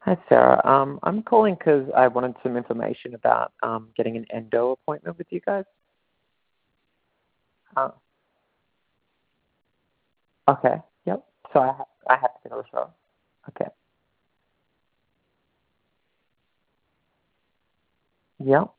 Hi, Sarah. I'm calling because I wanted some information about getting an endo appointment with you guys. Uh, okay. Yep. So I have to go as well. Okay. Yep.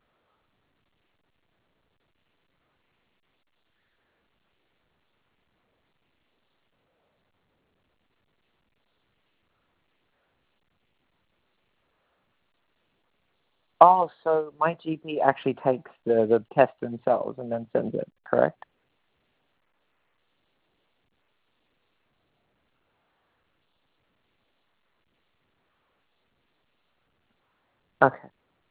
Oh, so my GP actually takes the tests themselves and then sends it, correct? Okay.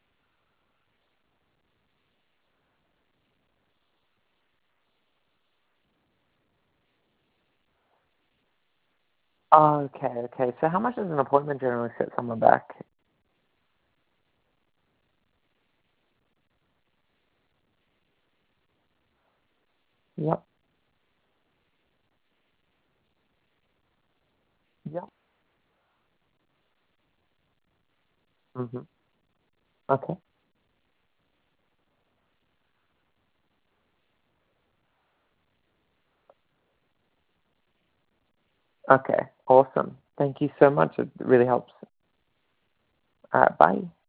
Oh, okay, okay. So how much does an appointment generally set someone back? Yep. Yep. Mhm. Okay. Okay. Awesome. Thank you so much. It really helps. Bye.